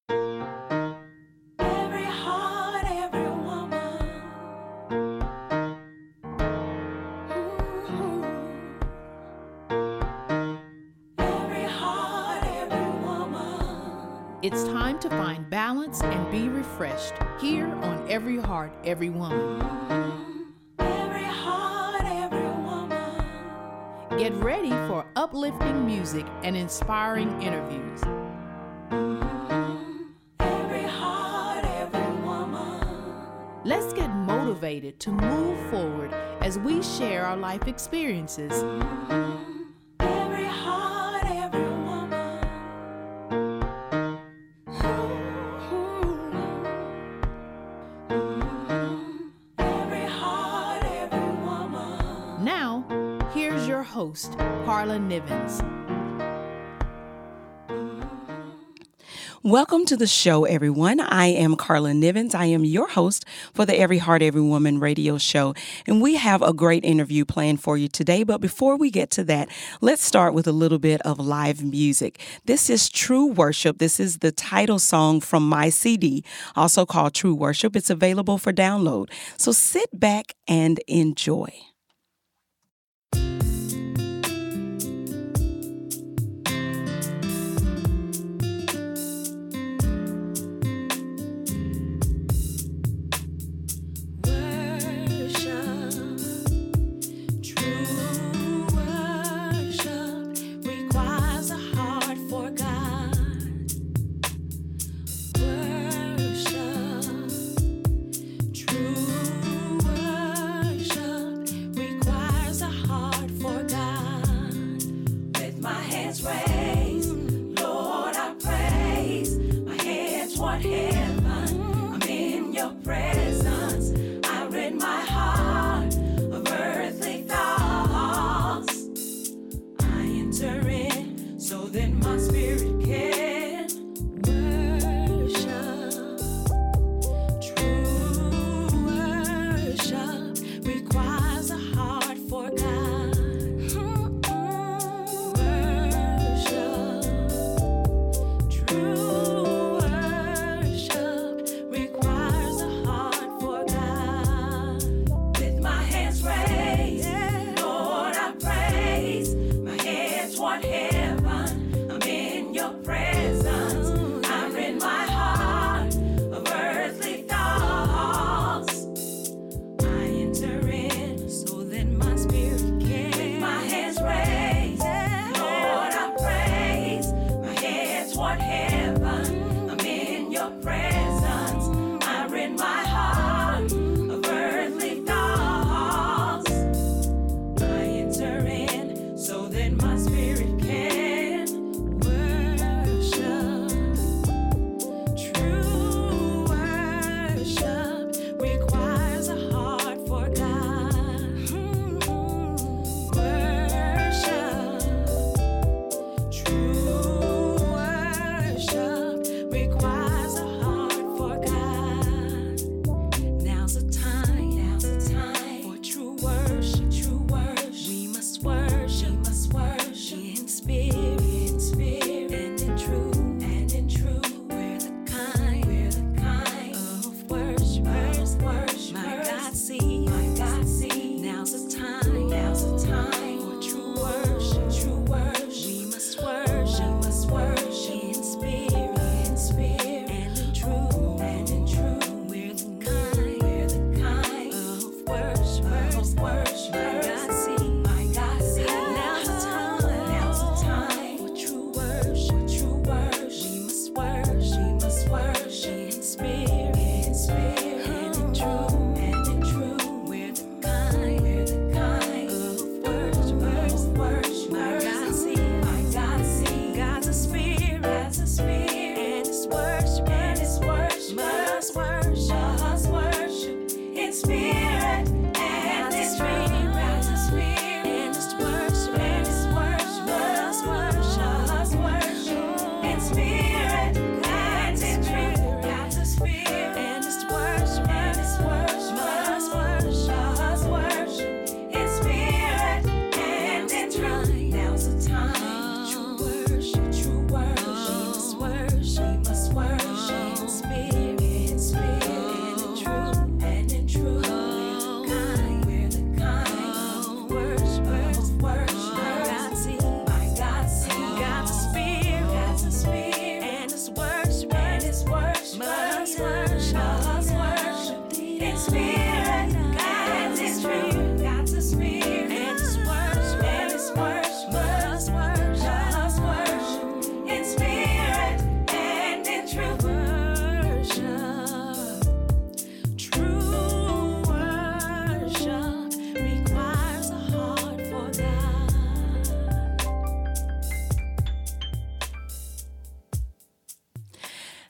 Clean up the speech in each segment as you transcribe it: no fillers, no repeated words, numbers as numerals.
Every heart, every woman. Every heart, every woman. It's time to find balance and be refreshed here on Every Heart, Every Woman. Every heart, every woman. Get ready for uplifting music and inspiring interviews. Every heart, every woman. Let's get motivated to move forward as we share our life experiences. Every heart, every woman. Every heart, every woman. Now, here's your host, Carla Nivens. Welcome to the show, everyone. I am Carla Nivens. I am your host for the Every Heart, Every Woman radio show. And we have a great interview planned for you today. But before we get to that, let's start with a little bit of live music. This is True Worship. This is the title song from my CD, also called True Worship. It's available for download. So sit back and enjoy. Requires a heart.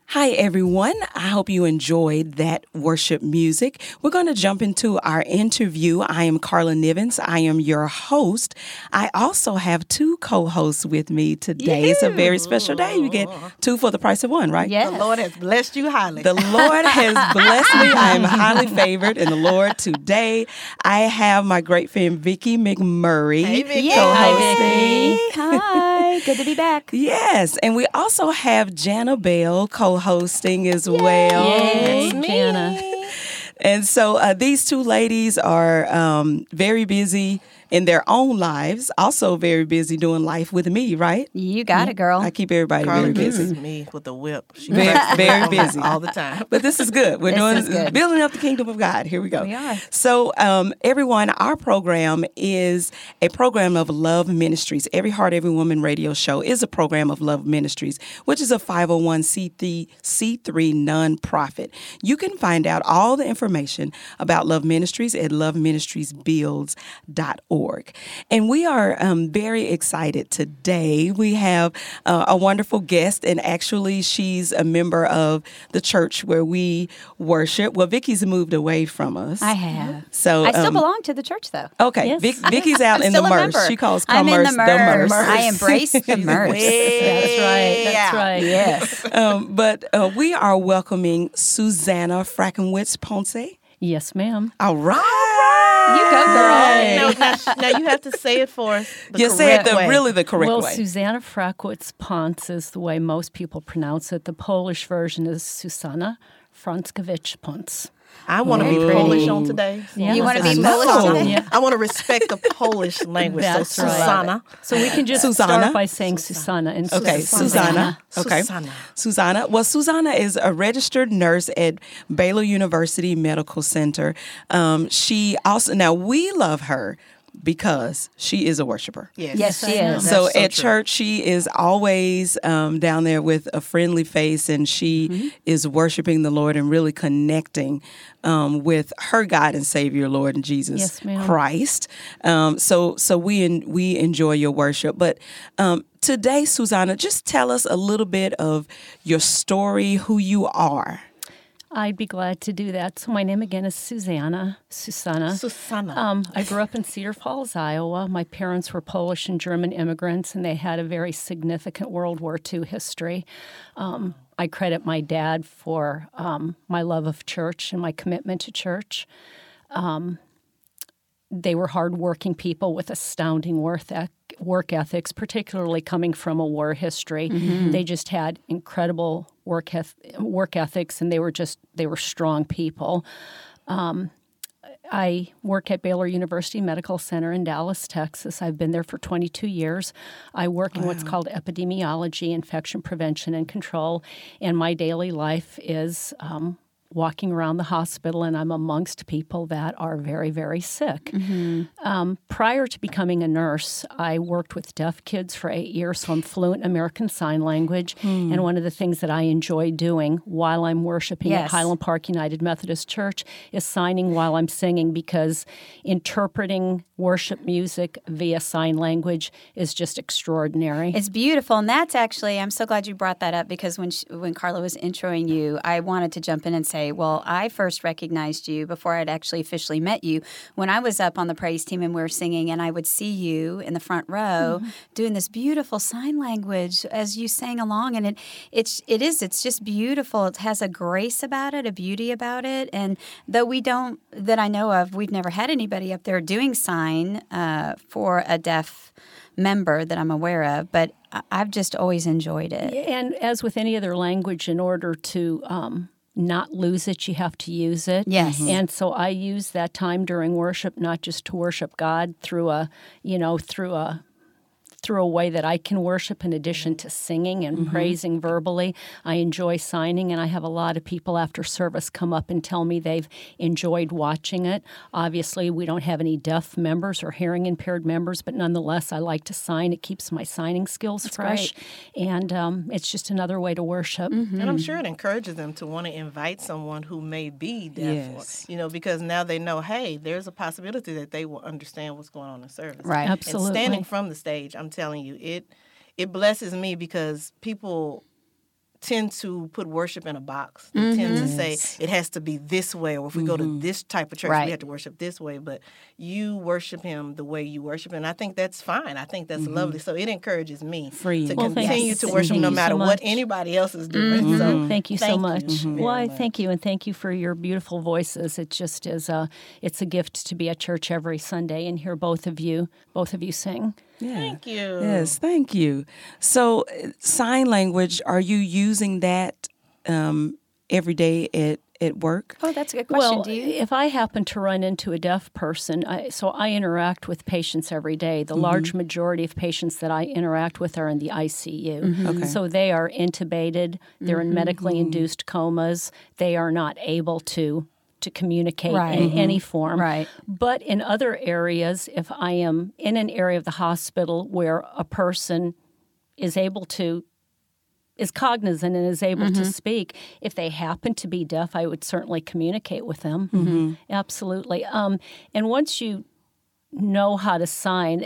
Hi, everyone. I hope you enjoyed that worship music. We're going to jump into our interview. I am Carla Nivens. I am your host. I also have two co-hosts with me today. It's a very special day. You get two for the price of one, right? Yes. The Lord has blessed you highly. The Lord has blessed me. I am highly favored in the Lord today. I have my great friend Vicki McMurray Hey, Vicki. co-hosting. Hi. Good to be back. Yes, and we also have Jana Bell co-hosting as well. Yay, It's me. Jana. And so these two ladies are very busy in their own lives, also very busy doing life with me, right? You got it, girl. I keep everybody Carla very busy. misses me with the whip. She Very, works very all- busy. all the time. But this is good. We're This is good. building up the kingdom of God. Here we go. We are. So, everyone, our program is a program of Love Ministries. Every Heart, Every Woman radio show is a program of Love Ministries, which is a 501c3 nonprofit. You can find out all the information about Love Ministries at loveministriesbuilds.org. And we are very excited today. We have a wonderful guest, and actually, she's a member of the church where we worship. Well, Vicki's moved away from us. I have. So I still belong to the church, though. Okay, Yes. Vicki's out in the Still a merge. member. She calls I'm in commerce the the merge. merge. I embrace the merge. That's right. That's right. Yes. But we are welcoming Susanna Frackenwitz Ponce. Yes, ma'am. All right. You go, girl. Now you have to say it for us the You said correct way. really the correct Well, way. Susanna Frackwitz Ponce is the way most people pronounce it. The Polish version is Susanna Frąckiewicz Ponce. I want to be Very Polish pretty. on today. Yeah. You want to I be know. Polish on today? Yeah. I want to respect the Polish language. That's so right. Susanna. So we can just Susanna? start by saying Susanna. And Okay, Susanna. Okay. Susanna. Susanna. Well, Susanna is a registered nurse at Baylor University Medical Center. She also, now we love her because she is a worshiper. Yes, she is. So That's at true. church, she is always down there with a friendly face, and she is worshiping the Lord and really connecting with her God and Savior, Lord and Jesus Yes, ma'am. Christ. So we enjoy your worship. But today, Susanna, just tell us a little bit of your story, who you are. I'd be glad to do that. So my name again is Susanna. Susanna. I grew up in Cedar Falls, Iowa. My parents were Polish and German immigrants, and they had a very significant World War II history. I credit my dad for my love of church and my commitment to church. They were hardworking people with astounding work ethics, particularly coming from a war history. They just had incredible work ethics, and they were strong people. I work at Baylor University Medical Center in Dallas, Texas. I've been there for 22 years. I work in what's called epidemiology, infection prevention and control, and my daily life is walking around the hospital, and I'm amongst people that are very, very sick. Prior to becoming a nurse, I worked with deaf kids for 8 years, so I'm fluent in American Sign Language. And one of the things that I enjoy doing while I'm worshiping at Yes. Highland Park United Methodist Church is signing while I'm singing, because interpreting worship music via sign language is just extraordinary. It's beautiful, and that's actually, I'm so glad you brought that up, because when Carla was introing you, I wanted to jump in and say, well, I first recognized you before I'd actually officially met you when I was up on the praise team and we were singing, and I would see you in the front row doing this beautiful sign language as you sang along, and it's just beautiful. It has a grace about it, a beauty about it, and though we don't, that I know of, we've never had anybody up there doing sign for a deaf member that I'm aware of, but I've just always enjoyed it. And as with any other language, in order to not lose it, you have to use it. Yes. And so I use that time during worship not just to worship God through a way that I can worship in addition to singing and praising verbally. I enjoy signing, and I have a lot of people after service come up and tell me they've enjoyed watching it. Obviously, we don't have any deaf members or hearing impaired members, but nonetheless, I like to sign. It keeps my signing skills fresh, and it's just another way to worship. And I'm sure it encourages them to want to invite someone who may be deaf, Yes. because now they know, hey, there's a possibility that they will understand what's going on in service. Right. Absolutely. And standing from the stage, I'm telling you, it blesses me, because people tend to put worship in a box. They tend to say it has to be this way, or if we go to this type of church, Right. we have to worship this way. But you worship him the way you worship, and I think that's fine. I think that's lovely. So it encourages me Freeing. to Well, thank continue you. to worship Thank no you so matter what much. anybody else is doing. So Thank you so much. very Well, I much. thank you, and thank you for your beautiful voices. It just is it's a gift to be at church every Sunday and hear both of you sing. Yeah. Thank you. Yes, thank you. So, sign language, are you using that every day at work? Oh, that's a good question. Well, Do you? if I happen to run into a deaf person, I interact with patients every day. The large majority of patients that I interact with are in the ICU. Okay. So they are intubated, they're in medically induced comas, they are not able to communicate Right. in any form. Right. But in other areas, if I am in an area of the hospital where a person is cognizant and is able to speak, if they happen to be deaf, I would certainly communicate with them. Absolutely. And once you know how to sign,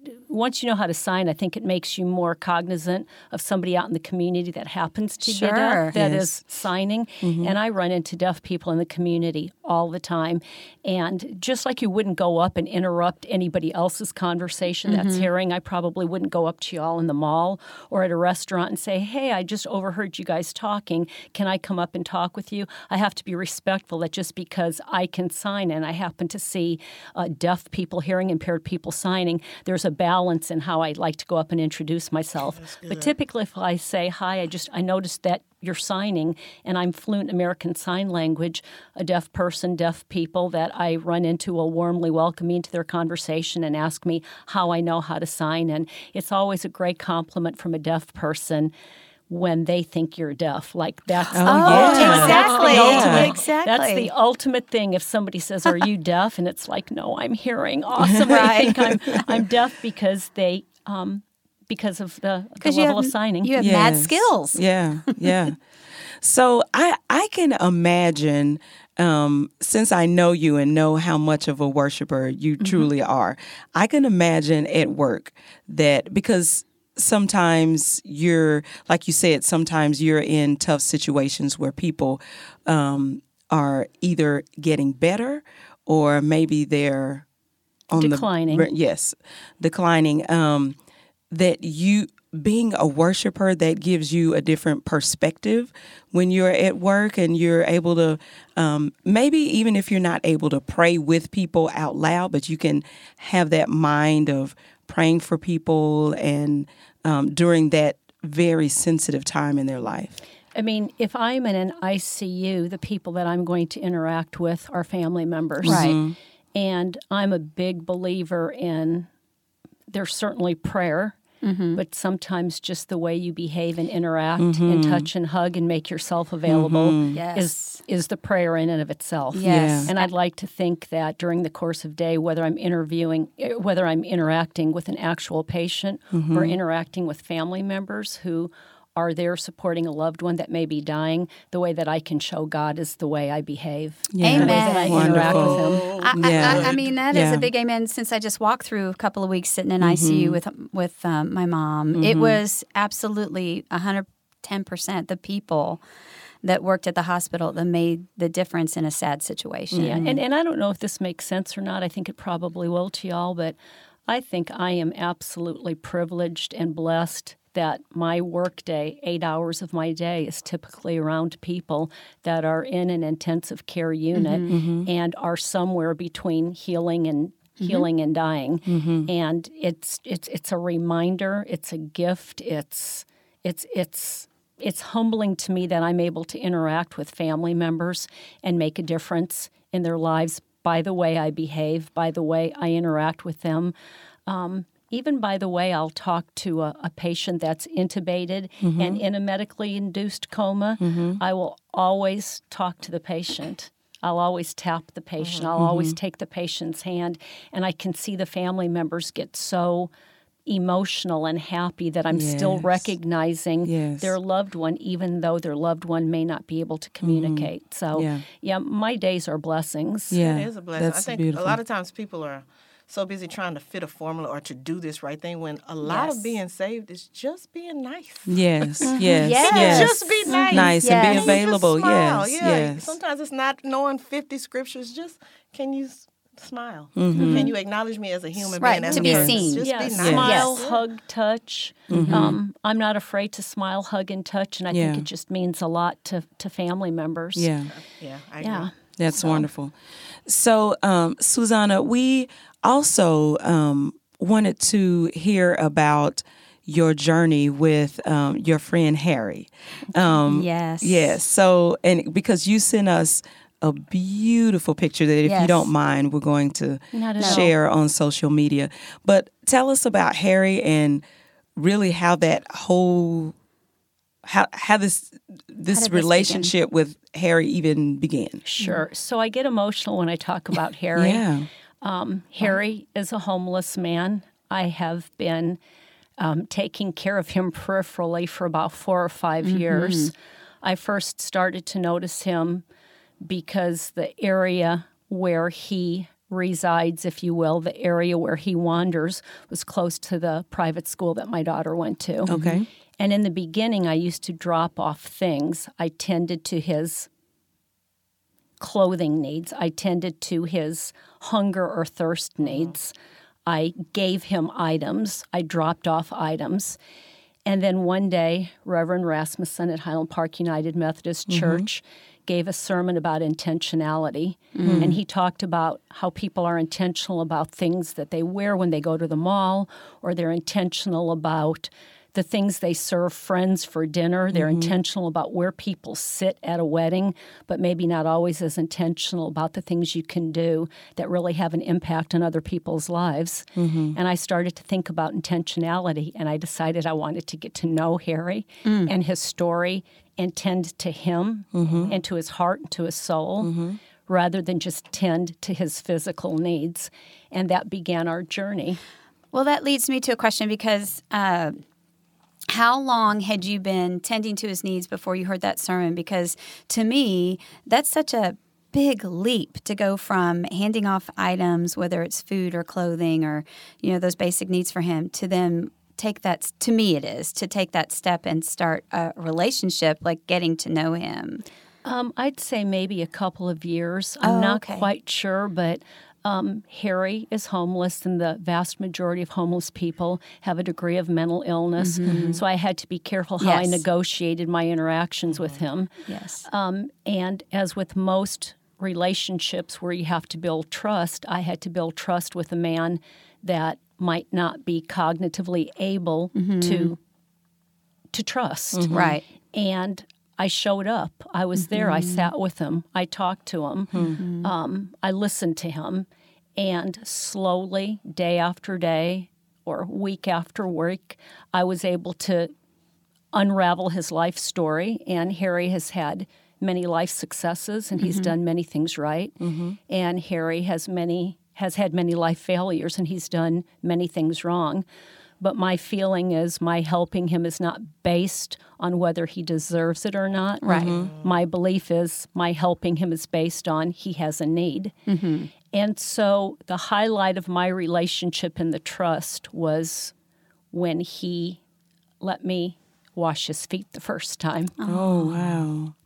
I think it makes you more cognizant of somebody out in the community that happens to be Sure. deaf that Yes. is signing. And I run into deaf people in the community all the time. And just like you wouldn't go up and interrupt anybody else's conversation that's hearing, I probably wouldn't go up to you all in the mall or at a restaurant and say, hey, I just overheard you guys talking. Can I come up and talk with you? I have to be respectful that just because I can sign and I happen to see deaf people, hearing impaired people signing, there's a balance in how I like to go up and introduce myself. But typically if I say, hi, I noticed that you're signing, and I'm fluent American Sign Language, a deaf person, deaf people that I run into will warmly welcome me into their conversation and ask me how I know how to sign. And it's always a great compliment from a deaf person when they think you're deaf. Like that's the yeah. Exactly. Yeah. Exactly. That's the ultimate thing. If somebody says, "Are you deaf?" and it's like, "No, I'm hearing." Awesome. Right. I think I'm deaf because they because of the level of signing. You have mad Yes. skills. Yeah, yeah. So I can imagine, since I know you and know how much of a worshiper you truly are, I can imagine at work that because sometimes you're, like you said, sometimes you're in tough situations where people are either getting better or maybe they're on Declining. declining. That you being a worshiper, that gives you a different perspective when you're at work and you're able to maybe even if you're not able to pray with people out loud, but you can have that mind of praying for people and during that very sensitive time in their life. I mean, if I'm in an ICU, the people that I'm going to interact with are family members. Right. And I'm a big believer in there's certainly prayer, but sometimes just the way you behave and interact and touch and hug and make yourself available Yes. is the prayer in and of itself. Yes. And I'd like to think that during the course of day, whether I'm interacting with an actual patient or interacting with family members who are there supporting a loved one that may be dying, the way that I can show God is the way I behave. Yeah. The way that I interact with Him. I mean, that is Yeah. a big amen. Since I just walked through a couple of weeks sitting in ICU with my mom, it was absolutely 110% the people that worked at the hospital that made the difference in a sad situation. Yeah, and I don't know if this makes sense or not. I think it probably will to y'all, but I think I am absolutely privileged and blessed that my work day, 8 hours of my day, is typically around people that are in an intensive care unit and are somewhere between healing and dying. And it's a reminder, it's a gift, it's humbling to me that I'm able to interact with family members and make a difference in their lives by the way I behave, by the way I interact with them. Even by the way I'll talk to a patient that's intubated and in a medically induced coma, I will always talk to the patient. I'll always tap the patient. I'll always take the patient's hand, and I can see the family members get so emotional and happy that I'm still Yes. recognizing Yes. their loved one, even though their loved one may not be able to communicate. So, Yeah. yeah, my days are blessings. Yeah, It is a blessing. that's I think beautiful. a lot of times people are so busy trying to fit a formula or to do this right thing when a lot Yes. of being saved is just being nice. Yes, yes, Yes. yes. Just be nice. Nice and be Yes. Just available. smile. Yes, Yeah. yes. Sometimes it's not knowing 50 scriptures. Just can you smile? Can you acknowledge me as a human Right, being? As to a be person? seen. Just Yes. be nice. Smile, Yes. hug, touch. I'm not afraid to smile, hug, and touch, and I Yeah. think it just means a lot to family members. Yeah. Yeah, I agree. Yeah. That's wonderful. So, Susanna, we also wanted to hear about your journey with your friend Harry. Yes. Yes. So, and because you sent us a beautiful picture that, if you Yes. don't mind, we're going to Not at all. share on social media. But tell us about Harry and really how that whole how this this relationship with Harry even began. Sure. So I get emotional when I talk about Harry. Yeah. Harry is a homeless man. I have been taking care of him peripherally for about 4 or 5 years. I first started to notice him because the area where he resides, if you will, the area where he wanders, was close to the private school that my daughter went to. Okay. And in the beginning, I used to drop off things. I tended to his clothing needs. I tended to his hunger or thirst needs. I gave him items. I dropped off items. And then one day, Reverend Rasmussen at Highland Park United Methodist Church gave a sermon about intentionality. And he talked about how people are intentional about things that they wear when they go to the mall, or they're intentional about the things they serve friends for dinner. They're intentional about where people sit at a wedding, but maybe not always as intentional about the things you can do that really have an impact on other people's lives. And I started to think about intentionality, and I decided I wanted to get to know Harry and his story and tend to him and to his heart and to his soul rather than just tend to his physical needs. And that began our journey. Well, that leads me to a question because how long had you been tending to his needs before you heard that sermon? Because to me, that's such a big leap to go from handing off items, whether it's food or clothing or, those basic needs for him, to then take that, to me it is, to take that step and start a relationship, like getting to know him. I'd say maybe a couple of years. I'm not okay. quite sure, but Harry is homeless, and the vast majority of homeless people have a degree of mental illness. So I had to be careful how I Yes. negotiated my interactions with him. Yes. And as with most relationships where you have to build trust, I had to build trust with a man that might not be cognitively able to trust. Right. And I showed up. I was there. I sat with him. I talked to him. I listened to him. And slowly, day after day or week after week, I was able to unravel his life story. And Harry has had many life successes, and he's done many things right. And Harry has had many life failures, and he's done many things wrong. But my feeling is my helping him is not based on whether he deserves it or not. Right. My belief is my helping him is based on he has a need. And so the highlight of my relationship and the trust was when he let me wash his feet the first time. Oh, wow.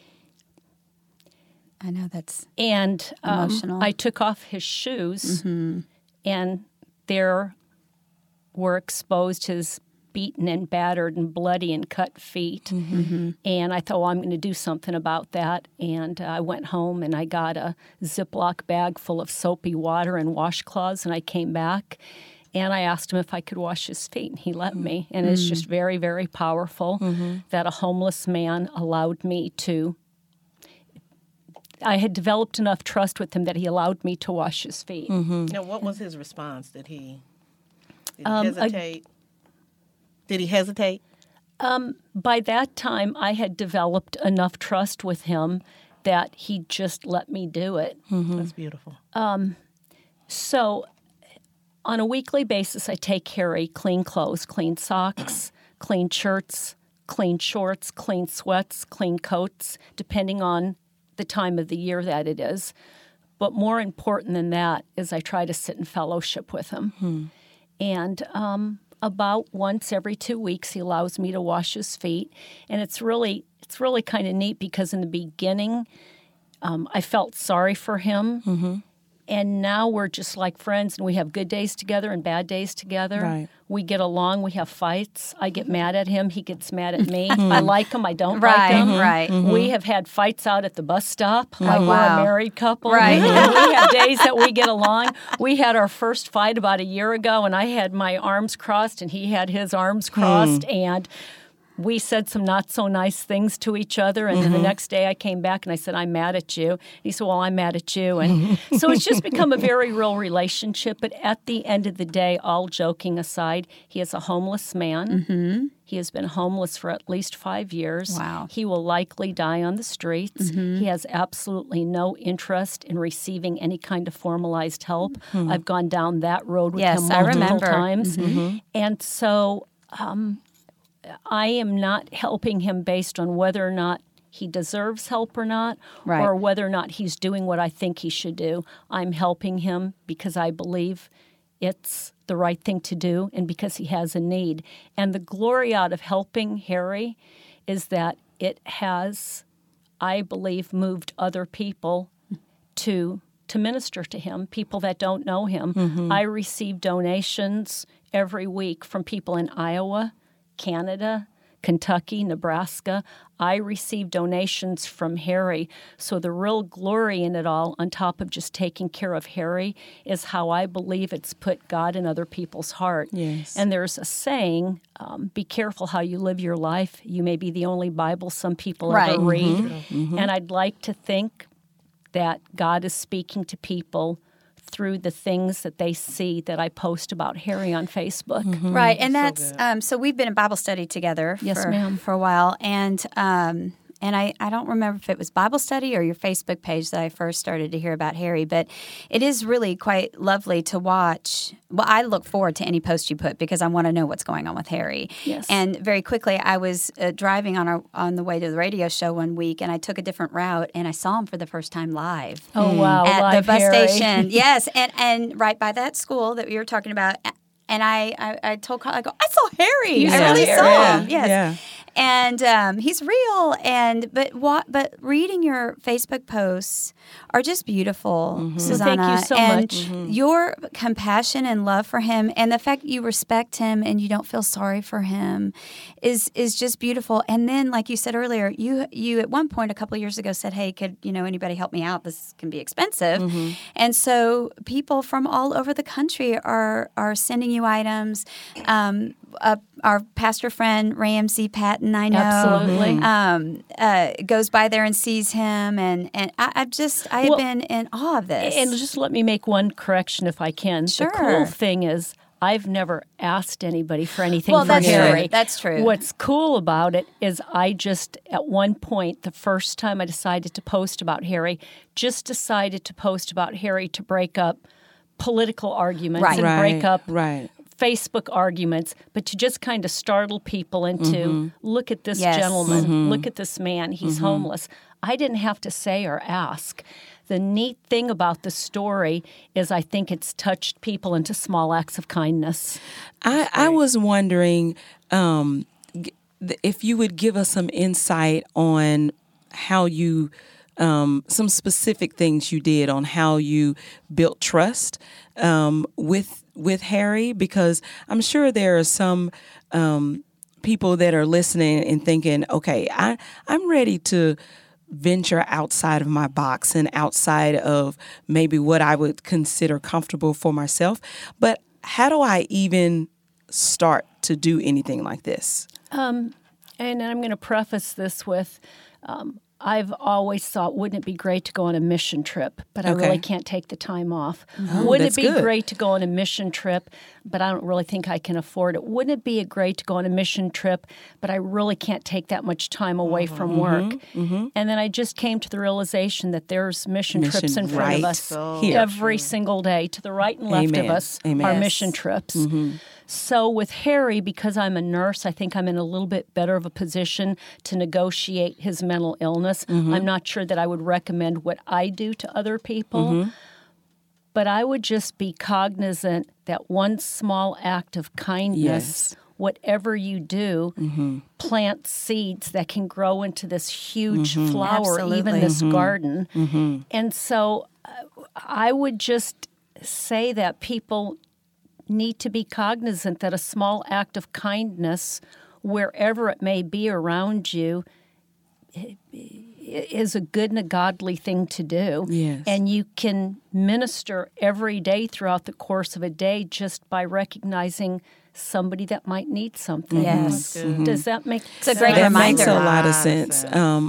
I know that's And emotional. I took off his shoes, and there were exposed his beaten and battered and bloody and cut feet. And I thought, well, I'm going to do something about that. And I went home and I got a Ziploc bag full of soapy water and washcloths, and I came back. And I asked him if I could wash his feet, and he let me. And it's just very, very powerful that a homeless man allowed me to. I had developed enough trust with him that he allowed me to wash his feet. Now, what was his response? Did he hesitate? Did he hesitate? By that time, I had developed enough trust with him that he just let me do it. That's beautiful. So on a weekly basis, I take Harry clean clothes, clean socks, clean shirts, clean shorts, clean sweats, clean coats, depending on the time of the year that it is. But more important than that is I try to sit in fellowship with him. And about once every 2 weeks, he allows me to wash his feet. And it's really kind of neat because in the beginning, I felt sorry for him. And now we're just like friends, and we have good days together and bad days together. Right. We get along. We have fights. I get mad at him. He gets mad at me. I like him. I don't Right, like him. right. We have had fights out at the bus stop, like we're wow. a married couple. Right. And we have days that we get along. We had our first fight about a year ago, and I had my arms crossed, and he had his arms crossed, and we said some not so nice things to each other, and then the next day I came back and I said, I'm mad at you. And he said, well, I'm mad at you. And so it's just become a very real relationship. But at the end of the day, all joking aside, he is a homeless man. He has been homeless for at least 5 years. Wow. He will likely die on the streets. He has absolutely no interest in receiving any kind of formalized help. I've gone down that road with Yes, him I multiple remember. times. And so I am not helping him based on whether or not he deserves help or not, Right. or whether or not he's doing what I think he should do. I'm helping him because I believe it's the right thing to do and because he has a need. And the glory out of helping Harry is that it has, I believe, moved other people to minister to him, people that don't know him. I receive donations every week from people in Iowa, Canada, Kentucky, Nebraska. I receive donations from Harry. So the real glory in it all, on top of just taking care of Harry, is how I believe it's put God in other people's heart. Yes. And there's a saying, be careful how you live your life. You may be the only Bible some people Right. ever read. And I'd like to think that God is speaking to people through the things that they see that I post about Harry on Facebook. Right, and that's so we've been in Bible study together Yes, ma'am. for a while, and I don't remember if it was Bible study or your Facebook page that I first started to hear about Harry, but it is really quite lovely to watch. Well, I look forward to any post you put because I want to know what's going on with Harry. Yes. And very quickly, I was driving on the way to the radio show one week, and I took a different route, and I saw him for the first time live. Oh, wow. At live the bus Harry. station. Yes, and right by that school that we were talking about. And I told Carl, I go, I saw Harry. You I saw really Harry. saw him. Yes. Yeah. And he's real. But reading your Facebook posts are just beautiful, Susanna. Thank you so and much. your compassion and love for him, and the fact that you respect him and you don't feel sorry for him, is just beautiful. And then, like you said earlier, you at one point a couple of years ago said, "Hey, could anybody help me out? This can be expensive." And so people from all over the country are sending you items. Our pastor friend Ramsey Patton, I know, Absolutely. goes by there and sees him, and I have Well, been in awe of this. And just let me make one correction if I can. Sure. The cool thing is I've never asked anybody for anything Well, for that's Harry. true. That's true. What's cool about it is I just, at one point, the first time I decided to post about Harry, just decided to post about Harry to break up political arguments Right. and break up Right. Facebook arguments, but to just kind of startle people into, look at this Yes. gentleman, look at this man, he's homeless. I didn't have to say or ask. The neat thing about the story is I think it's touched people into small acts of kindness. I was wondering if you would give us some insight on how you, some specific things you did on how you built trust with Harry, because I'm sure there are some people that are listening and thinking, okay, I'm ready to venture outside of my box and outside of maybe what I would consider comfortable for myself. But how do I even start to do anything like this? And I'm going to preface this with, I've always thought, wouldn't it be great to go on a mission trip? But I Okay. really can't take the time off. Oh, Wouldn't that's it be good. great to go on a mission trip? But I don't really think I can afford it. Wouldn't it be great to go on a mission trip? But I really can't take that much time away from work. And then I just came to the realization that there's mission trips in front of right us here. every single day. To the right and left Amen. of us Amen. are Yes. mission trips. So with Harry, because I'm a nurse, I think I'm in a little bit better of a position to negotiate his mental illness. I'm not sure that I would recommend what I do to other people. But I would just be cognizant that one small act of kindness, whatever you do, plants seeds that can grow into this huge flower, even this garden. And so I would just say that people need to be cognizant that a small act of kindness, wherever it may be around you, is a good and a godly thing to do. Yes. And you can minister every day throughout the course of a day just by recognizing somebody that might need something. Yes. Does that make It's a sense? great That reminder. makes a lot of sense.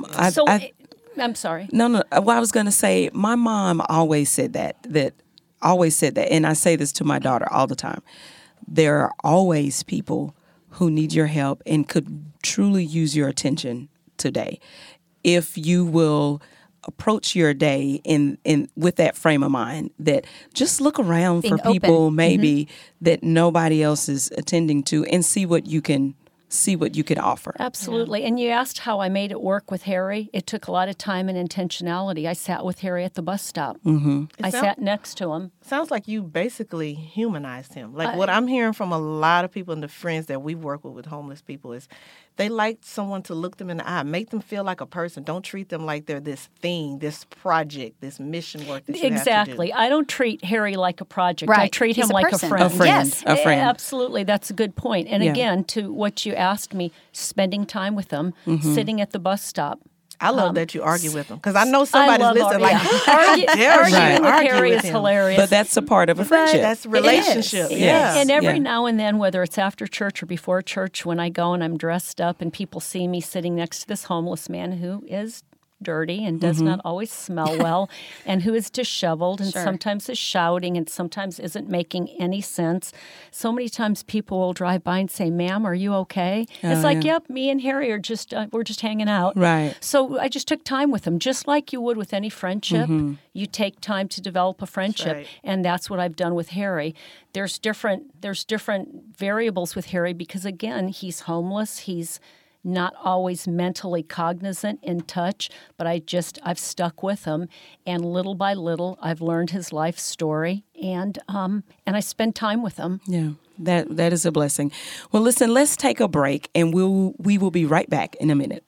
I'm sorry. No. Well, I was going to say, my mom always said that, and I say this to my daughter all the time. There are always people who need your help and could truly use your attention today. If you will approach your day in with that frame of mind, that just look around Being for people open. maybe that nobody else is attending to, and see what you can offer. Absolutely. And you asked how I made it work with Harry. It took a lot of time and intentionality. I sat with Harry at the bus stop. I sat next to him. Sounds like you basically humanized him. Like what I'm hearing from a lot of people and the friends that we work with homeless people is they like someone to look them in the eye, make them feel like a person. Don't treat them like they're this thing, this project, this mission work that you Exactly. have to do. I don't treat Harry like a project. I Right. treat He's him a like person. a friend. A friend. Yes. A friend. Absolutely. That's a good point. And Yeah. again, to what you asked me, spending time with them, sitting at the bus stop. I love that you argue with them because I know somebody's love listening ar- like, yeah. how dare Arguing you with argue Harry with is him? hilarious. But that's a part of a friendship. That's relationship. It is. Yeah. And every Yeah. now and then, whether it's after church or before church, when I go and I'm dressed up and people see me sitting next to this homeless man who is dirty and does not always smell well and who is disheveled and sometimes is shouting and sometimes isn't making any sense. So many times people will drive by and say, "Ma'am, are you okay?" It's like, "Yep, me and Harry are just, we're just hanging out." Right. So I just took time with them, just like you would with any friendship. You take time to develop a friendship, right. and that's what I've done with Harry. There's different variables with Harry because, again, he's homeless. He's not always mentally cognizant, in touch, but I've stuck with him, and little by little, I've learned his life story, and I spend time with him. Yeah, that is a blessing. Well, listen, let's take a break, and we will be right back in a minute.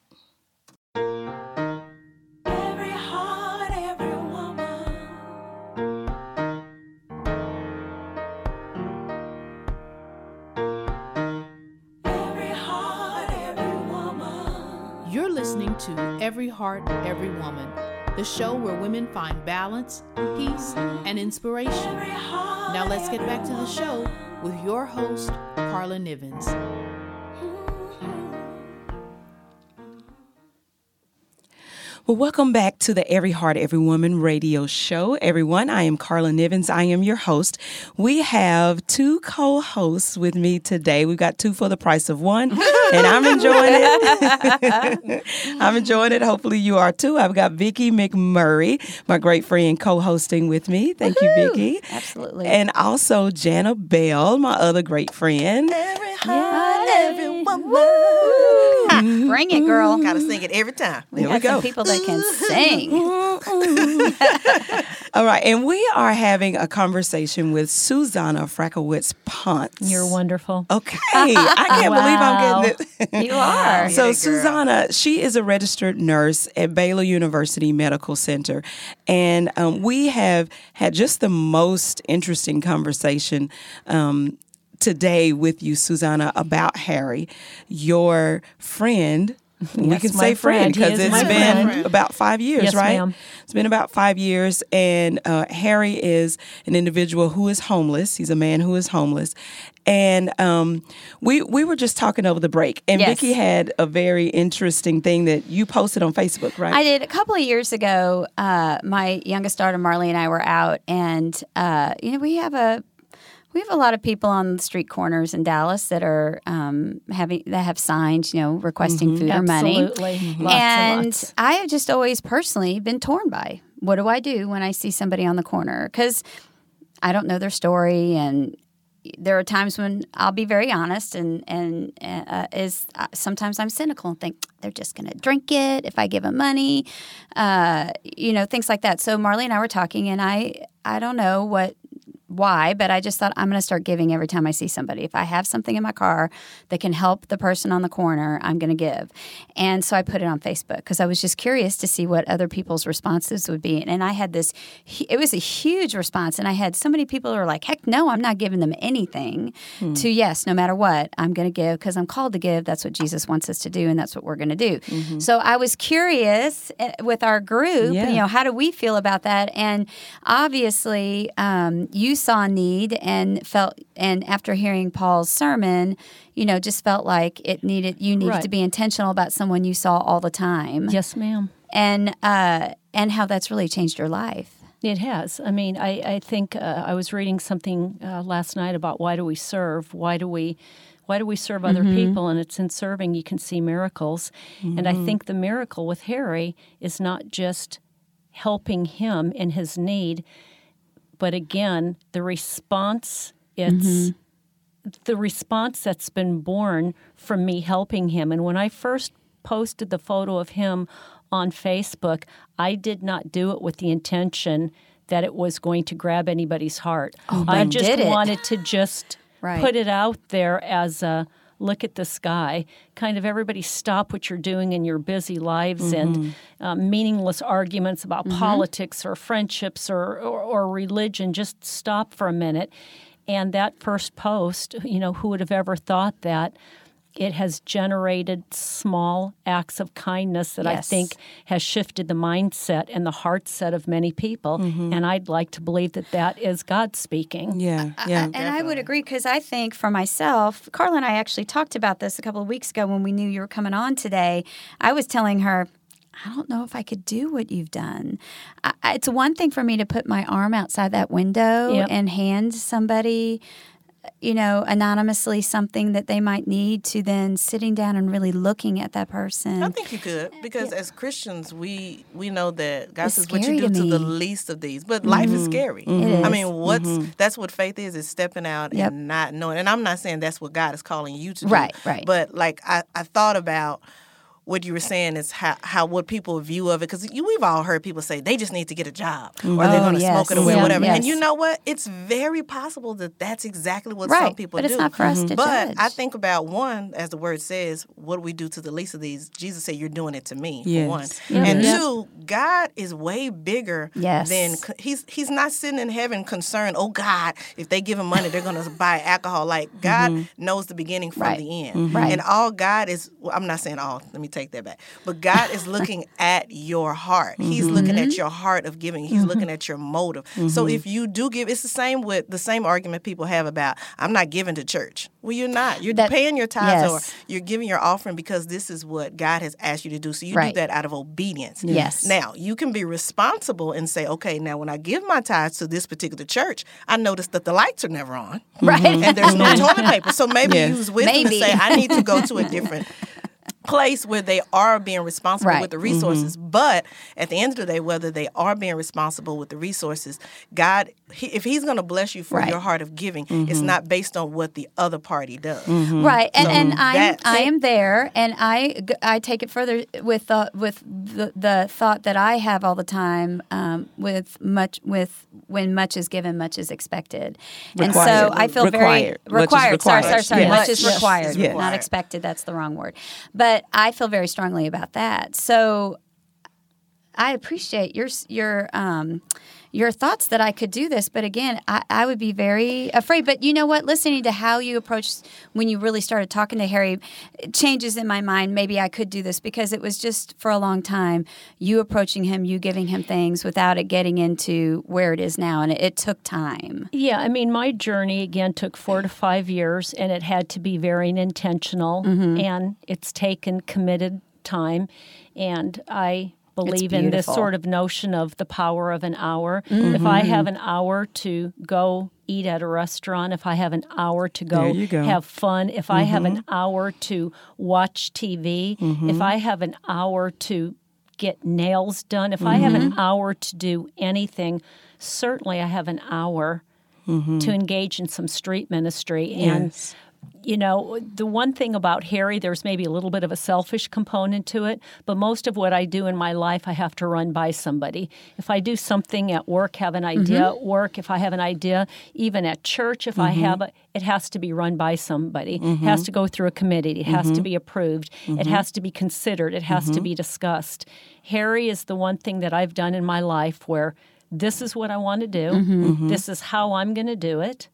Every heart, every woman. Every heart, every woman. You're listening to Every Heart, Every Woman, the show where women find balance, peace, and inspiration. Every heart. Now let's get back to the show with your host, Carla Nivens. Well, welcome back to the Every Heart, Every Woman radio show. Everyone, I am Carla Nivens. I am your host. We have two co-hosts with me today. We've got two for the price of one, and I'm enjoying it. I'm enjoying it. Hopefully you are too. I've got Vicki McMurray, my great friend, co-hosting with me. Thank you, Vicki. Absolutely. And also Jana Bell, my other great friend. Every heart, every woman. Bring it, girl. Gotta sing it every time. There we Got some go. people that can sing. All right, and we are having a conversation with Susanna Frakowitz Ponce. You're wonderful. Okay, I can't believe I'm getting it. You are. So Get it, girl. Susanna, she is a registered nurse at Baylor University Medical Center, and we have had just the most interesting conversation today with you, Susanna, about Harry, your friend. We Yes, can my say friend friend. He because is it's my been friend. about 5 years, Yes, right? ma'am. It's been about 5 years, and Harry is an individual who is homeless. He's a man who is homeless, and we were just talking over the break, and Yes. Vicki had a very interesting thing that you posted on Facebook, right? I did a couple of years ago. My youngest daughter Marley and I were out, and we have a lot of people on the street corners in Dallas that are have signs, requesting food or money. Absolutely. Lots and lots. I have just always personally been torn by what do I do when I see somebody on the corner, because I don't know their story, and there are times when I'll be very honest, and sometimes I'm cynical and think they're just going to drink it if I give them money, things like that. So Marley and I were talking, and I don't know why, but I just thought I'm going to start giving every time I see somebody. If I have something in my car that can help the person on the corner, I'm going to give. And so I put it on Facebook because I was just curious to see what other people's responses would be. And I had it was a huge response. And I had so many people who were like, heck no, I'm not giving them anything, to yes, no matter what, I'm going to give because I'm called to give. That's what Jesus wants us to do, and that's what we're going to do. So I was curious with our group, how do we feel about that? And obviously, you saw a need and after hearing Paul's sermon, just felt like you needed to be intentional about someone you saw all the time. Yes, ma'am. And how that's really changed your life. It has. I mean, I think I was reading something last night about why do we serve? Why do we serve other people? And it's in serving you can see miracles. And I think the miracle with Harry is not just helping him in his need, but again, the response that's been born from me helping him. And when I first posted the photo of him on Facebook, I did not do it with the intention that it was going to grab anybody's heart. I just wanted to just put it out there as a look at this guy, kind of everybody stop what you're doing in your busy lives and meaningless arguments about politics or friendships or religion. Just stop for a minute. And that first post, who would have ever thought that it has generated small acts of kindness that I think has shifted the mindset and the heart set of many people. And I'd like to believe that is God speaking. Yeah. And I would agree because I think for myself, Carla and I actually talked about this a couple of weeks ago when we knew you were coming on today. I was telling her, I don't know if I could do what you've done. It's one thing for me to put my arm outside that window and hand somebody anonymously something that they might need to then sitting down and really looking at that person. I think you could because as Christians, we know that God It's says what you scary do to to the me. least of these. But life is scary. It I is. mean, that's what faith is stepping out and not knowing. And I'm not saying that's what God is calling you to do. Right. But like I thought about what you were saying is how what people view of it, because we've all heard people say they just need to get a job or they're going to smoke it away or whatever. And you know what? It's very possible that that's exactly what some people do. But it's not for us to But judge. I think about one, as the word says, what do we do to the least of these? Jesus said, "You're doing it to me." For one, and two, God is way bigger than he's not sitting in heaven concerned. Oh God, if they give him money, they're going to buy alcohol. Like God knows the beginning from the end, and all God is. Well, I'm not saying all. Let me take that back. But God is looking at your heart. He's looking at your heart of giving. He's looking at your motive. So if you do give, it's the same argument people have about, I'm not giving to church. Well, you're not. You're paying your tithes or you're giving your offering because this is what God has asked you to do. So you do that out of obedience. Yes. Now, you can be responsible and say, okay, now when I give my tithes to this particular church, I noticed that the lights are never on. Right. And there's no toilet paper. So maybe use wisdom to say, I need to go to a different place where they are being responsible with the resources. But at the end of the day, whether they are being responsible with the resources, God, if he's going to bless you for your heart of giving, it's not based on what the other party does. Right. And I am there, and I take it further with the thought that I have all the time when much is given, much is expected. And so I feel very required. Sorry. Much is required, not expected. That's the wrong word. But I feel very strongly about that. So I appreciate your thoughts that I could do this. But again, I would be very afraid. But you know what? Listening to how you approached when you really started talking to Harry, it changes in my mind. Maybe I could do this because it was just for a long time you approaching him, you giving him things without it getting into where it is now. And it took time. Yeah. I mean, my journey, again, took 4 to 5 years, and it had to be very intentional. And it's taken committed time. And I believe in this sort of notion of the power of an hour. If I have an hour to go eat at a restaurant, if I have an hour to go have fun, if I have an hour to watch TV, if I have an hour to get nails done, if I have an hour to do anything, certainly I have an hour to engage in some street ministry. And Yes. you know, the one thing about Harry, there's maybe a little bit of a selfish component to it, but most of what I do in my life, I have to run by somebody. If I do something at work, have an idea at work, if I have an idea, even at church, if I have it has to be run by somebody. It has to go through a committee. It has to be approved. It has to be considered. It has to be discussed. Harry is the one thing that I've done in my life where this is what I want to do. This is how I'm going to do it.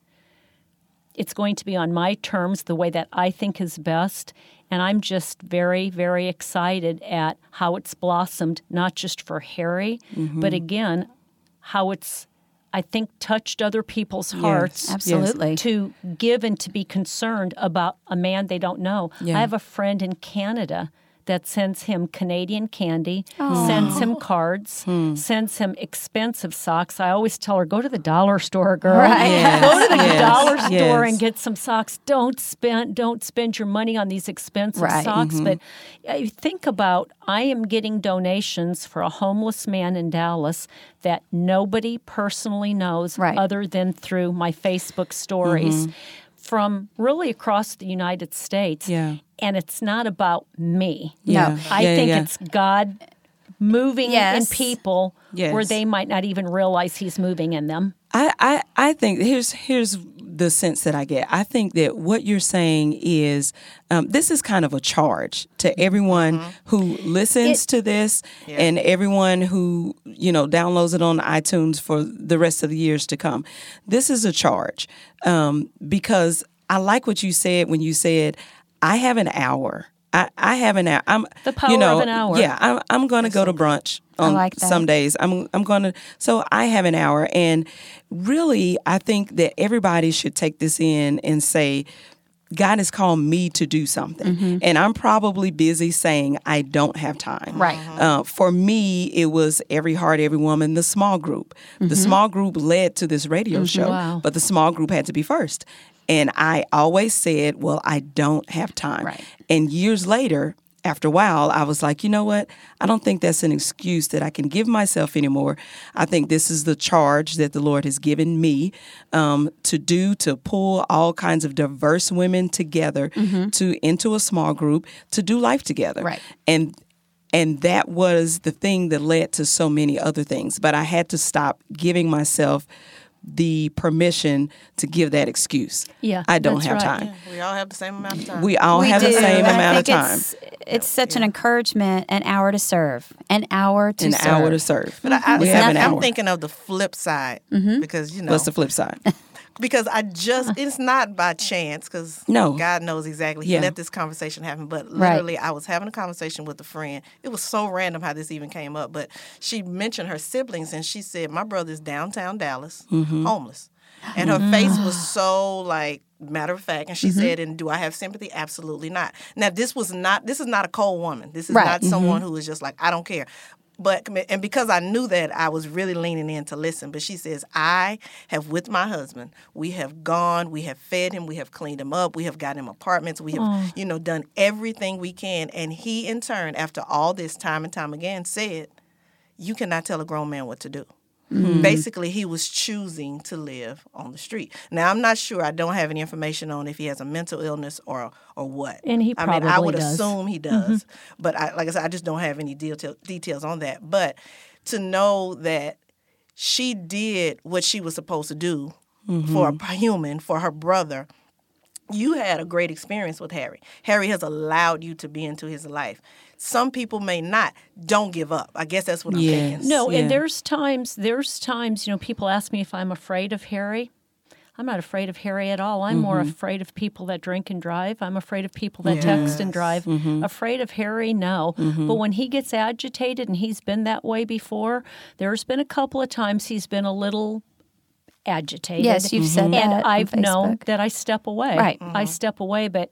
It's going to be on my terms, the way that I think is best. And I'm just very, very excited at how it's blossomed, not just for Harry, but again, how it's, I think, touched other people's hearts. Absolutely. To give and to be concerned about a man they don't know. Yeah. I have a friend in Canada that sends him Canadian candy, sends him cards, sends him expensive socks. I always tell her, go to the dollar store, girl. Right. Yes, Go to the yes, dollar store yes. and get some socks. Don't spend your money on these expensive Right. socks. But think about, I am getting donations for a homeless man in Dallas that nobody personally knows Right. other than through my Facebook stories. From really across the United States. Yeah. And it's not about me. Yeah. I Yeah, think yeah. it's God moving Yes. in people Yes. where they might not even realize he's moving in them. I think here's the sense that I get. I think that what you're saying is this is kind of a charge to everyone who listens to this and everyone who downloads it on iTunes for the rest of the years to come. This is a charge because I like what you said when you said I have an hour. I have an hour. I'm The power of an hour. Yeah, I'm going to go to brunch on like that. some days. I'm going to. So I have an hour, and really, I think that everybody should take this in and say, God has called me to do something, and I'm probably busy saying I don't have time. Right. For me, it was Every Heart, Every Woman, the small group. The small group led to this radio show, Wow. but the small group had to be first. And I always said, well, I don't have time. Right. And years later, after a while, I was like, you know what? I don't think that's an excuse that I can give myself anymore. I think this is the charge that the Lord has given me to pull all kinds of diverse women together into a small group to do life together. Right. And that was the thing that led to so many other things. But I had to stop giving myself the permission to give that excuse. Yeah, I don't that's have right. time. We all have the same amount of time. We all We have do. the same And I amount of think time. It's such an encouragement, an hour to serve. An hour to An serve. hour to serve. But I, we have an I'm hour. thinking of the flip side because What's the flip side? because it's not by chance because No. God knows exactly. He Yeah. let this conversation happen. But Right. literally, I was having a conversation with a friend. It was so random how this even came up. But she mentioned her siblings and she said, my brother's downtown Dallas, homeless. And her face was so like matter of fact. And she said, and do I have sympathy? Absolutely not. Now, this is not a cold woman. This is Right. not someone who is just like, I don't care. But and because I knew that, I was really leaning in to listen. But she says, I have with my husband, we have gone, we have fed him, we have cleaned him up, we have gotten him apartments, we have, done everything we can. And he, in turn, after all this time and time again, said, you cannot tell a grown man what to do. Basically, he was choosing to live on the street. Now, I'm not sure. I don't have any information on if he has a mental illness or what. And he I would probably does. assume he does. But like I said, I just don't have any details on that. But to know that she did what she was supposed to do for a human, for her brother, you had a great experience with Harry. Harry has allowed you to be into his life. Some people may not. Don't give up. I guess that's what I'm Yes. thinking. No, Yeah. and there's times, people ask me if I'm afraid of Harry. I'm not afraid of Harry at all. I'm more afraid of people that drink and drive. I'm afraid of people that text and drive. Afraid of Harry, no. But when he gets agitated, and he's been that way before, there's been a couple of times he's been a little agitated. Yes, you've said that And on I've known Facebook. that I step away. Right. I step away, but,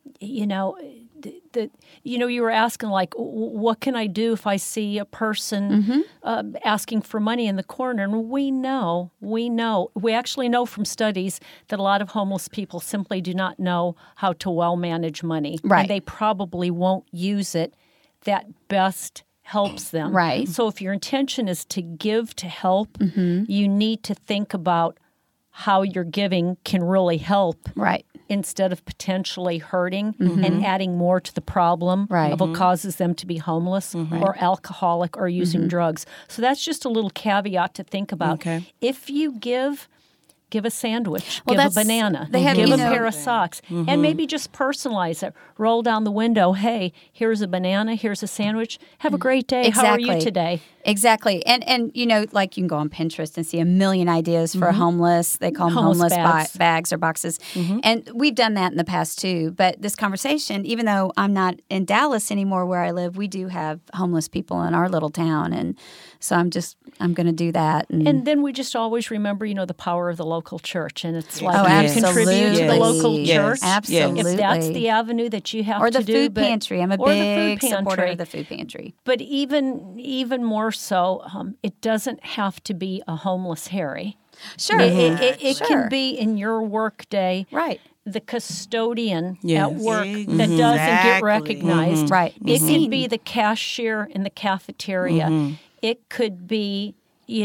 you were asking, like, what can I do if I see a person asking for money in the corner? And we actually know from studies that a lot of homeless people simply do not know how to well manage money. Right. And they probably won't use it that best helps them. Right. So if your intention is to give to help, you need to think about how your giving can really help. Right. Instead of potentially hurting and adding more to the problem Right. of what causes them to be homeless or alcoholic or using drugs. So that's just a little caveat to think about. Okay. If you give a sandwich, Well, give a that's- banana, they have, give you a know- pair of socks, and maybe just personalize it. Roll down the window, hey, here's a banana, here's a sandwich. Have a great day. How are you Exactly. today? Exactly. And you know, like you can go on Pinterest and see a million ideas for homeless. They call them Homeless homeless bags. bags or boxes. And we've done that in the past too. But this conversation, even though I'm not in Dallas anymore where I live, we do have homeless people in our little town. And so I'm going to do that. And then we just always remember, the power of the local church. And it's like Oh, you Yes. contribute to the Yes. local Yes. church. Absolutely. If that's the avenue that you have or to the do. food but- pantry. I'm a or the big food supporter pantry. of the food pantry. But even more so, it doesn't have to be a homeless Harry. Sure. It Sure. can be in your work day. Right. The custodian Yes. at work that doesn't get Exactly. recognized. Right. Be It seen. could be the cashier in the cafeteria. It could be,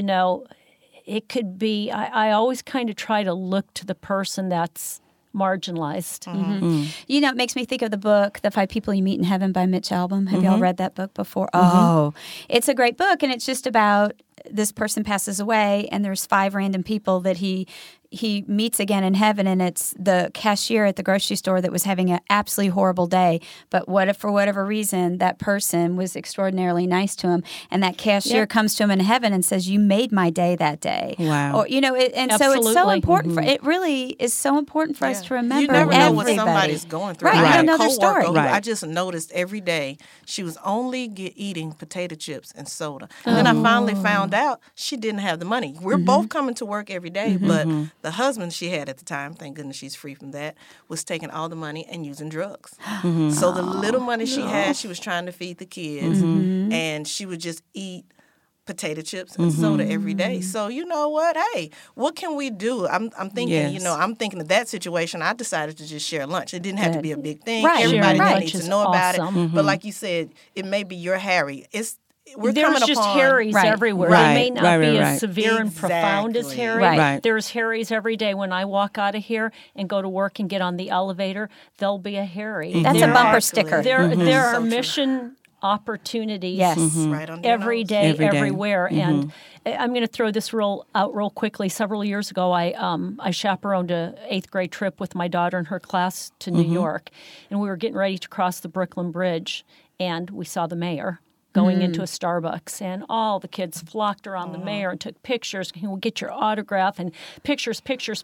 it could be, I always kind of try to look to the person that's marginalized. You know, it makes me think of the book, The Five People You Meet in Heaven by Mitch Albom. Have y'all read that book before? Oh, it's a great book. And it's just about this person passes away and there's 5 random people that he meets again in heaven, and it's the cashier at the grocery store that was having an absolutely horrible day. But what if, for whatever reason, that person was extraordinarily nice to him, and that cashier comes to him in heaven and says, "You made my day that day." Wow. Or so it's so Absolutely. important for it. Really is so important for us to remember. You never know what everybody. somebody's going through. Right, I you had don't a know their coworker story. who Right. I just noticed every day she was only eating potato chips and soda. And then I finally found out she didn't have the money. We're both coming to work every day, but the husband she had at the time, thank goodness she's free from that, was taking all the money and using drugs. So the little money she had, she was trying to feed the kids, and she would just eat potato chips and soda every day. So you know what? Hey, what can we do? I'm thinking, Yes. I'm thinking of that situation. I decided to just share lunch. It didn't have to be a big thing. Right. Everybody Sharing didn't lunch need is to know about awesome. it. But like you said, it may be your Harry. We're There's coming just upon Harrys Right. everywhere. Right. They may not Right, be right, as right. severe and profound as Exactly. Harry. Right. Right. There's Harrys every day. When I walk out of here and go to work and get on the elevator, there'll be a Harry. That's There a bumper are- sticker. There are So true. mission opportunities. Yes. right under your Every nose. day, Every day. everywhere. And I'm going to throw this out real quickly. Several years ago, I chaperoned a 8th grade trip with my daughter and her class to New York, and we were getting ready to cross the Brooklyn Bridge, and we saw the mayor going into a Starbucks, and all the kids flocked around the mayor and took pictures. Can we get your autograph? And pictures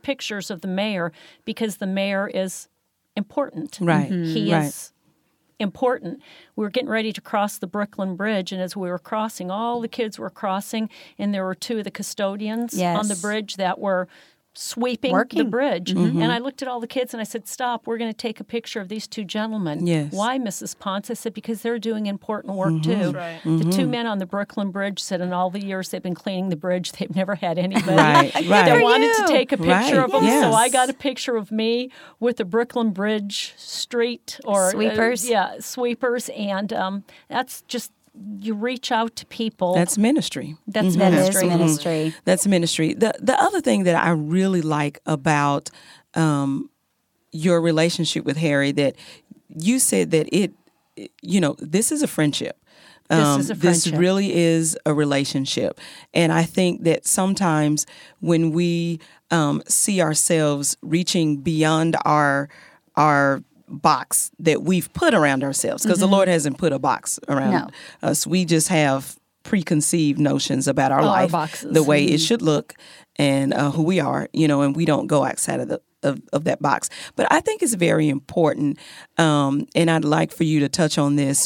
of the mayor, because the mayor is important. Right. He Right. is important. We were getting ready to cross the Brooklyn Bridge, and as we were crossing, all the kids were crossing, and there were 2 of the custodians on the Yes. bridge that were sweeping the Working. bridge. And I looked at all the kids and I said, "Stop, we're going to take a picture of these 2 gentlemen." Yes. Why, Mrs. Ponce? I said, "Because they're doing important work too." right. The 2 men on the Brooklyn Bridge said in all the years they've been cleaning the bridge, they've never had anybody Right, that right. wanted to you. take a picture Right, of them. yes. So I got a picture of me with the Brooklyn Bridge street or Sweepers. sweepers, and that's just, you reach out to people. That's ministry. That's That is ministry. ministry. That's ministry. The other thing that I really like about your relationship with Harry, that you said that this is a friendship. This is a This friendship. really is a relationship. And I think that sometimes when we see ourselves reaching beyond our box that we've put around ourselves, because the Lord hasn't put a box around us. We just have preconceived notions about our Our life, boxes. the way it should look, and who we are, and we don't go outside of that box. But I think it's very important, and I'd like for you to touch on this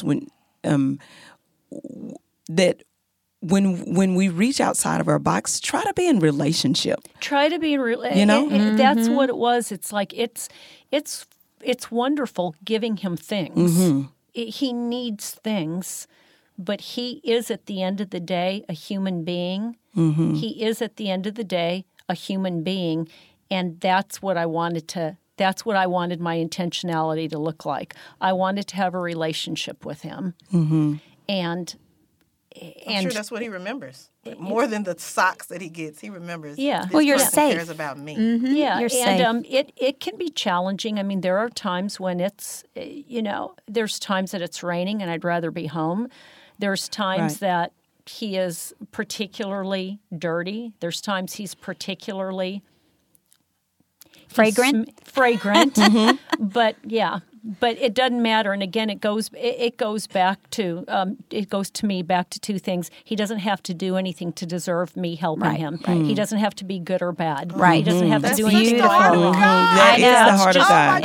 that when we reach outside of our box, try to be in relationship. Try to be in real. That's what it was. It's like it's wonderful giving him things. He needs things, but he is at the end of the day a human being. He is at the end of the day a human being, and that's what I wanted to. That's what I wanted my intentionality to look like. I wanted to have a relationship with him, and I'm sure that's what he remembers. More than the socks that he gets, he remembers. Yeah. This Well, you're person safe. cares about me. Yeah, You're and safe. it can be challenging. I mean, there are times when it's, there's times that it's raining and I'd rather be home. There's times Right. that he is particularly dirty. There's times he's particularly Fragrant? fragrant. But it doesn't matter. And again, it goes back to me back to two things. He doesn't have to do anything to deserve me helping Right, him. right. He doesn't have to be good or bad. Right. He doesn't have to That's do such anything. the heart of God. That I is know. the heart of It's God.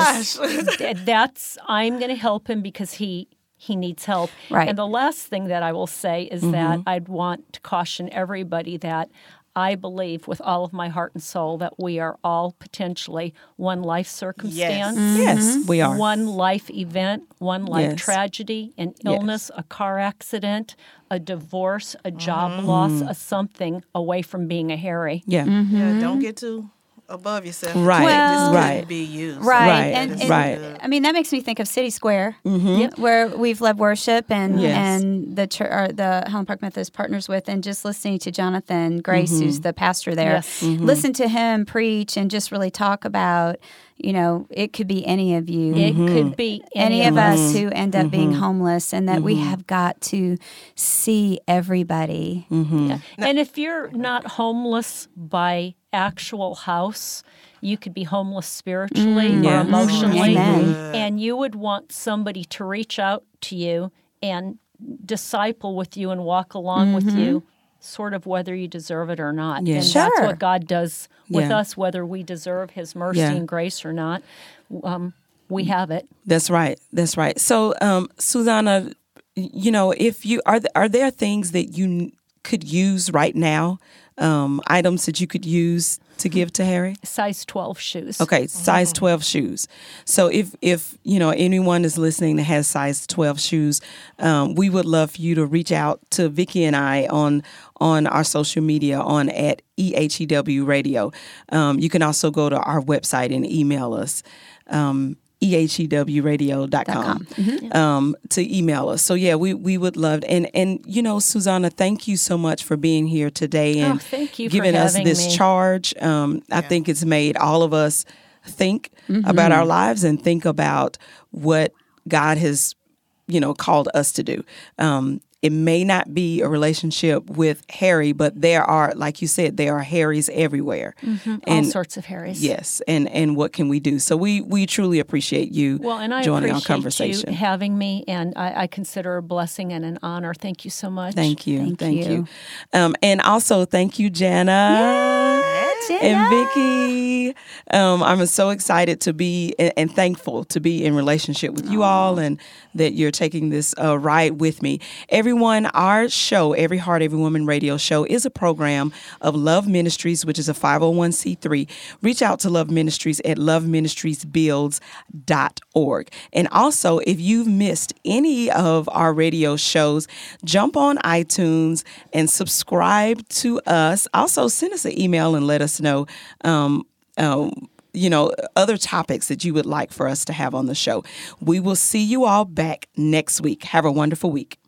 I'm going to help him because he needs help. Right. And the last thing that I will say is that I'd want to caution everybody that I believe with all of my heart and soul that we are all potentially one life circumstance. Yes, we are. One life event, one life Yes. tragedy, an illness, a car accident, a divorce, a job loss, a something away from being a Harry. Yeah. Yeah, don't get too above yourself. Right, This right. couldn't be used. Right. Right, And, right. I mean, that makes me think of City Square, Mm-hmm. where we've led worship and Yes. and the Highland Park Methodist partners with, and just listening to Jonathan Grace, who's the pastor there, Yes. listen to him preach and just really talk about, it could be any of you. It could be Any of us who end up being homeless, and that we have got to see everybody. Yeah. And if you're not homeless by actual house, you could be homeless spiritually or Yeah. emotionally. Amen. And you would want somebody to reach out to you and disciple with you and walk along with you, sort of whether you deserve it or not. Yeah. And that's Sure. what God does with Yeah. us, whether we deserve his mercy Yeah. and grace or not. We have it. That's right. That's right. So, Susanna, if you are there things that you could use right now, items that you could use to give to Harry? Size 12 shoes. Okay, size 12 shoes. So if anyone is listening that has size 12 shoes, we would love for you to reach out to Vicki and I on our social media at EHEW Radio. You can also go to our website and email us. EHEWradio.com to email us. So yeah, we would love and Susanna, thank you so much for being here today and thank you for giving us having this me. charge. I think it's made all of us think about our lives and think about what God has called us to do. It may not be a relationship with Harry, but there are, like you said, there are Harrys everywhere. All sorts of Harrys. Yes, and what can we do? So we truly appreciate you and I joining our appreciate conversation. you having me, and I consider a blessing and an honor. Thank you so much. Thank you. Thank you. And also thank you, Jana. And Vicki, I'm so excited to be and thankful to be in relationship with you all, and that you're taking this ride with me. Everyone, our show, Every Heart, Every Woman radio show, is a program of Love Ministries, which is a 501c3. Reach out to Love Ministries at loveministriesbuilds.org. And also, if you've missed any of our radio shows, jump on iTunes and subscribe to us. Also, send us an email and let us know other topics that you would like for us to have on the show. We will see you all back next week. Have a wonderful week.